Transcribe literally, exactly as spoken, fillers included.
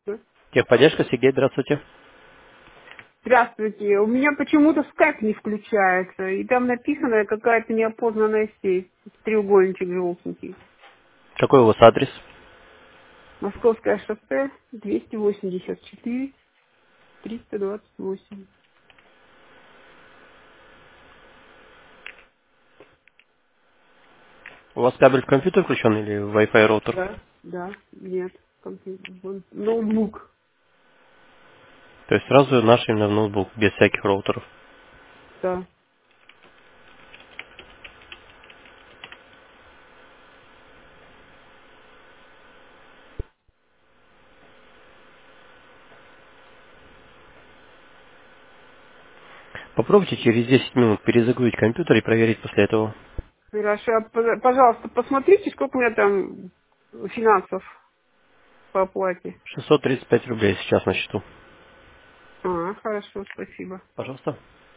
Да. Техподдержка, Сергей, здравствуйте. Здравствуйте. У меня почему-то скайп не включается, и там написано какая-то неопознанная сеть. Треугольничек желтенький. Какой у вас адрес? Московское шоссе, двести восемьдесят четыре, триста двадцать восемь. У вас кабель в компьютер включен или Wi-Fi роутер? Да? Да, нет. Компьютер. Вон, ноутбук. То есть сразу наш именно ноутбук, без всяких роутеров. Да. Попробуйте через десять минут перезагрузить компьютер и проверить после этого. Хорошо. А, п- Пожалуйста, посмотрите, сколько у меня там финансов по оплате. шестьсот тридцать пять рублей сейчас на счету. А, хорошо, спасибо. Пожалуйста.